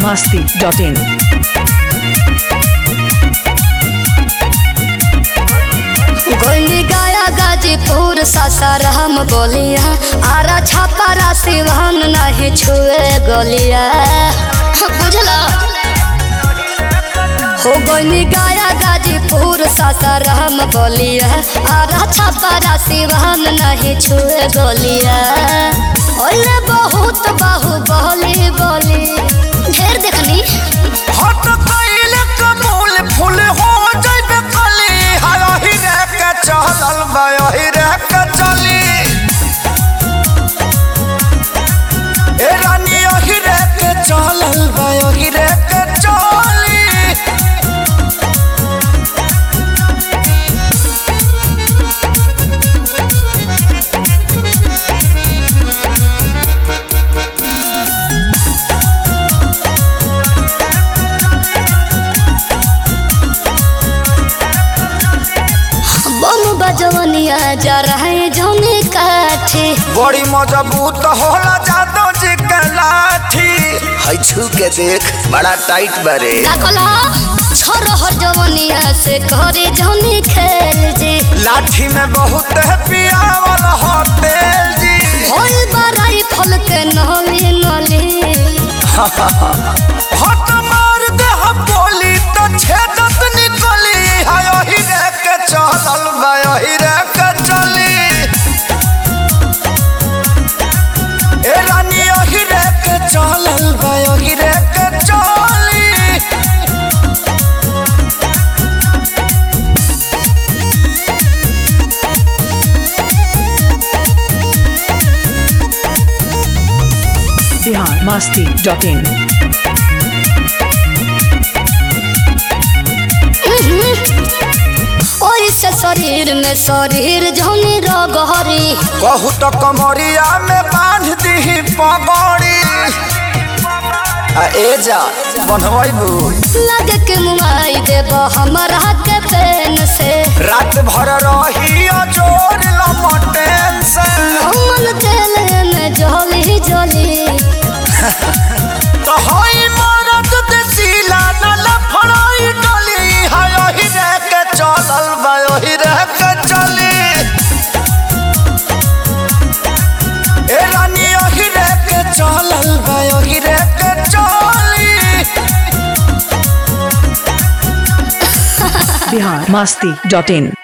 biharmasti.in गोली गाया गाजीपुर सासाराम बोलिया आरा छापारा सिवान नहीं छुए गोलिया बुझला हो गोली गाया गाजीपुर सासाराम बोलिया आरा छापारा सिवान नहीं छुए गोलिया ओले बहुत बाहु बोली बोली ढेर देखनी हट कइले कबूल फूल हो जइबे कली हाही रे के चलल बाही रे के चली ए रानी ओही रे के चलल बाही रे के चली बजवनिया जा रहे जौने काठी बड़ी मजबूत होला जादो जी के लाठी है छू के देख बड़ा टाइट बारे का कहला छोरहर जवनिया से करे जौने खेल जी लाठी में बहुत है पियावल होतेल जी होल बराई फल के नली नली हट मार दे हम बोली तो छेदत निकली हाय ही रे के चलल बाही रे के चली ए रानी ही रे के चलल बाही रे के चली biharmasti.in ओइसे शरीर में शरीर जौनी रगहरी कहू तो कमरिया में बांध दी पगड़ी ए जा बनवाइबू लगे के मुआई देब हमरा के पेन से रात भर रही जोर लमटेन से हमन तेल में जली जली तो होई मरद देसीला न लफड़ाई डली हाय ही रे के चलल बाही रे के चली ए रानी ही रे के चलल बाही रे के चली biharmasti.in